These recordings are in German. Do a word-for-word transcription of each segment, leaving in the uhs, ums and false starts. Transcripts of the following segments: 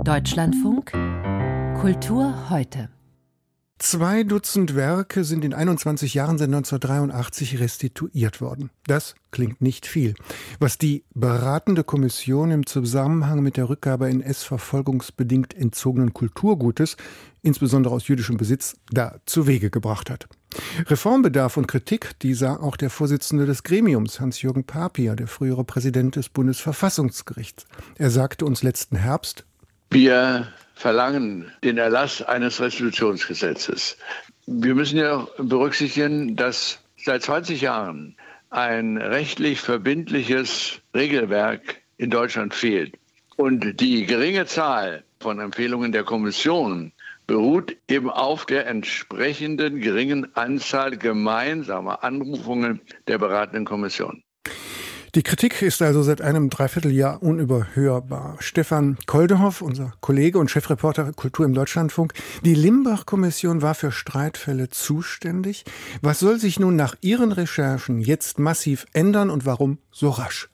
Deutschlandfunk Kultur heute. Zwei Dutzend Werke sind in einundzwanzig Jahren seit neunzehnhundertdreiundachtzig restituiert worden. Das klingt nicht viel. Was die beratende Kommission im Zusammenhang mit der Rückgabe N S-verfolgungsbedingt entzogenen Kulturgutes, insbesondere aus jüdischem Besitz, da zu Wege gebracht hat. Reformbedarf und Kritik, die sah auch der Vorsitzende des Gremiums, Hans-Jürgen Papier, der frühere Präsident des Bundesverfassungsgerichts. Er sagte uns letzten Herbst: Wir verlangen den Erlass eines Restitutionsgesetzes. Wir müssen ja berücksichtigen, dass seit zwanzig Jahren ein rechtlich verbindliches Regelwerk in Deutschland fehlt. Und die geringe Zahl von Empfehlungen der Kommission beruht eben auf der entsprechenden geringen Anzahl gemeinsamer Anrufungen der beratenden Kommission. Die Kritik ist also seit einem Dreivierteljahr unüberhörbar. Stefan Koldehoff, unser Kollege und Chefreporter Kultur im Deutschlandfunk. Die Limbach-Kommission war für Streitfälle zuständig. Was soll sich nun nach Ihren Recherchen jetzt massiv ändern und warum so rasch?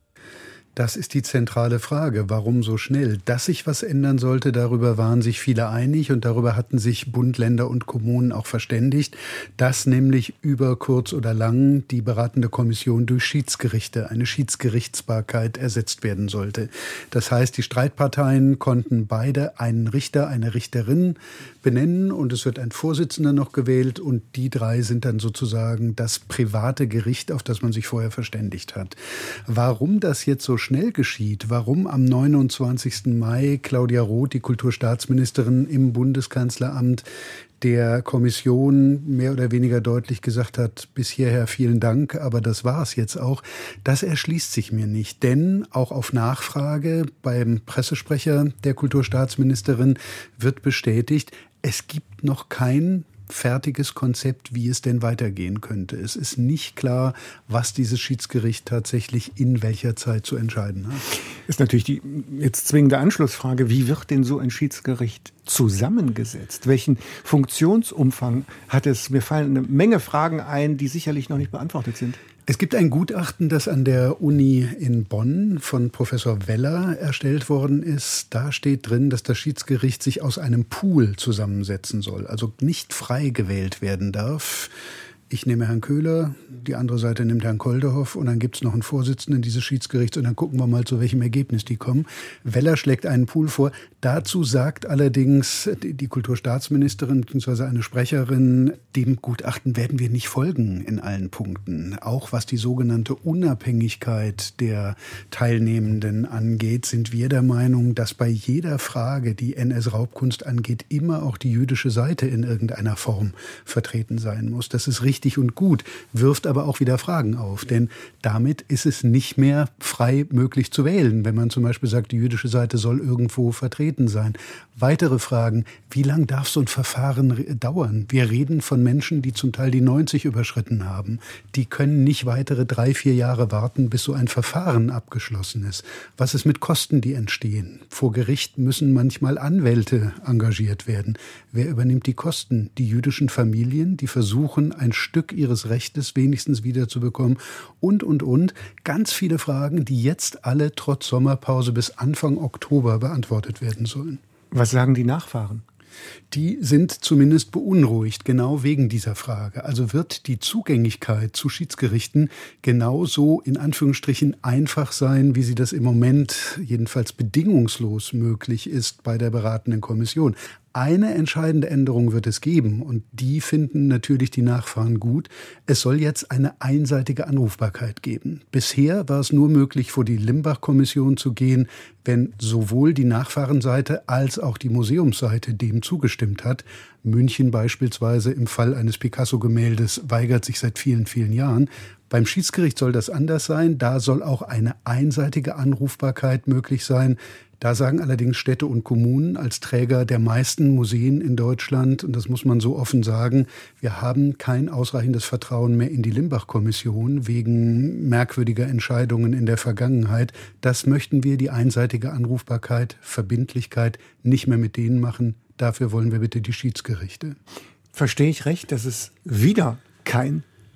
Das ist die zentrale Frage. Warum so schnell? Dass sich was ändern sollte, darüber waren sich viele einig und darüber hatten sich Bund, Länder und Kommunen auch verständigt, dass nämlich über kurz oder lang die beratende Kommission durch Schiedsgerichte, eine Schiedsgerichtsbarkeit ersetzt werden sollte. Das heißt, die Streitparteien konnten beide einen Richter, eine Richterin benennen und es wird ein Vorsitzender noch gewählt und die drei sind dann sozusagen das private Gericht, auf das man sich vorher verständigt hat. Warum das jetzt so schnell geschieht, warum am neunundzwanzigsten Mai Claudia Roth, die Kulturstaatsministerin im Bundeskanzleramt, der Kommission mehr oder weniger deutlich gesagt hat, bis hierher vielen Dank, aber das war es jetzt auch, das erschließt sich mir nicht. Denn auch auf Nachfrage beim Pressesprecher der Kulturstaatsministerin wird bestätigt, es gibt noch kein fertiges Konzept, wie es denn weitergehen könnte. Es ist nicht klar, was dieses Schiedsgericht tatsächlich in welcher Zeit zu entscheiden hat. Ist natürlich die jetzt zwingende Anschlussfrage, wie wird denn so ein Schiedsgericht zusammengesetzt? Welchen Funktionsumfang hat es? Mir fallen eine Menge Fragen ein, die sicherlich noch nicht beantwortet sind. Es gibt ein Gutachten, das an der Uni in Bonn von Professor Weller erstellt worden ist. Da steht drin, dass das Schiedsgericht sich aus einem Pool zusammensetzen soll, also nicht frei gewählt werden darf. Ich nehme Herrn Köhler, die andere Seite nimmt Herrn Koldehoff und dann gibt es noch einen Vorsitzenden dieses Schiedsgerichts und dann gucken wir mal, zu welchem Ergebnis die kommen. Weller schlägt einen Pool vor. Dazu sagt allerdings die, die Kulturstaatsministerin bzw. eine Sprecherin, dem Gutachten werden wir nicht folgen in allen Punkten. Auch was die sogenannte Unabhängigkeit der Teilnehmenden angeht, sind wir der Meinung, dass bei jeder Frage, die N S-Raubkunst angeht, immer auch die jüdische Seite in irgendeiner Form vertreten sein muss. Das ist richtig und gut, wirft aber auch wieder Fragen auf. Denn damit ist es nicht mehr frei möglich zu wählen, wenn man zum Beispiel sagt, die jüdische Seite soll irgendwo vertreten sein. Weitere Fragen, wie lang darf so ein Verfahren dauern? Wir reden von Menschen, die zum Teil die neunzig überschritten haben. Die können nicht weitere drei, vier Jahre warten, bis so ein Verfahren abgeschlossen ist. Was ist mit Kosten, die entstehen? Vor Gericht müssen manchmal Anwälte engagiert werden. Wer übernimmt die Kosten? Die jüdischen Familien, die versuchen, ein Stück ihres Rechtes wenigstens wiederzubekommen und, und, und. Ganz viele Fragen, die jetzt alle trotz Sommerpause bis Anfang Oktober beantwortet werden sollen. Was sagen die Nachfahren? Die sind zumindest beunruhigt, genau wegen dieser Frage. Also wird die Zugänglichkeit zu Schiedsgerichten genauso in Anführungsstrichen einfach sein, wie sie das im Moment jedenfalls bedingungslos möglich ist bei der beratenden Kommission. Eine entscheidende Änderung wird es geben und die finden natürlich die Nachfahren gut. Es soll jetzt eine einseitige Anrufbarkeit geben. Bisher war es nur möglich, vor die Limbach-Kommission zu gehen, wenn sowohl die Nachfahrenseite als auch die Museumsseite dem zugestimmt hat. München beispielsweise im Fall eines Picasso-Gemäldes weigert sich seit vielen, vielen Jahren. Beim Schiedsgericht soll das anders sein. Da soll auch eine einseitige Anrufbarkeit möglich sein. Da sagen allerdings Städte und Kommunen als Träger der meisten Museen in Deutschland, und das muss man so offen sagen, wir haben kein ausreichendes Vertrauen mehr in die Limbach-Kommission wegen merkwürdiger Entscheidungen in der Vergangenheit. Das möchten wir, die einseitige Anrufbarkeit, Verbindlichkeit, nicht mehr mit denen machen. Dafür wollen wir bitte die Schiedsgerichte. Verstehe ich recht, dass es wieder kein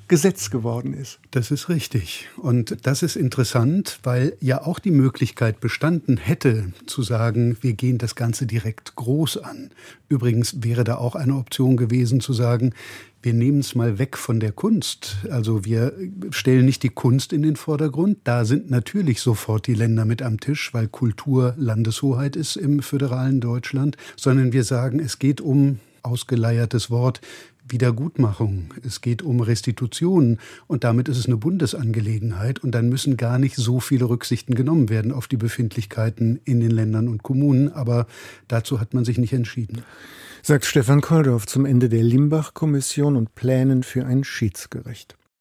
Gesetz geworden ist. Das ist richtig. Und das ist interessant, weil ja auch die Möglichkeit bestanden hätte, zu sagen, wir gehen das Ganze direkt groß an. Übrigens wäre da auch eine Option gewesen, zu sagen, wir nehmen es mal weg von der Kunst. Also wir stellen nicht die Kunst in den Vordergrund. Da sind natürlich sofort die Länder mit am Tisch, weil Kultur Landeshoheit ist im föderalen Deutschland. Sondern wir sagen, es geht um, ausgeleiertes Wort, Wiedergutmachung. Es geht um Restitution. Und damit ist es eine Bundesangelegenheit. Und dann müssen gar nicht so viele Rücksichten genommen werden auf die Befindlichkeiten in den Ländern und Kommunen. Aber dazu hat man sich nicht entschieden. Sagt Stefan Koldorf zum Ende der Limbach-Kommission und Plänen für ein Schiedsgericht.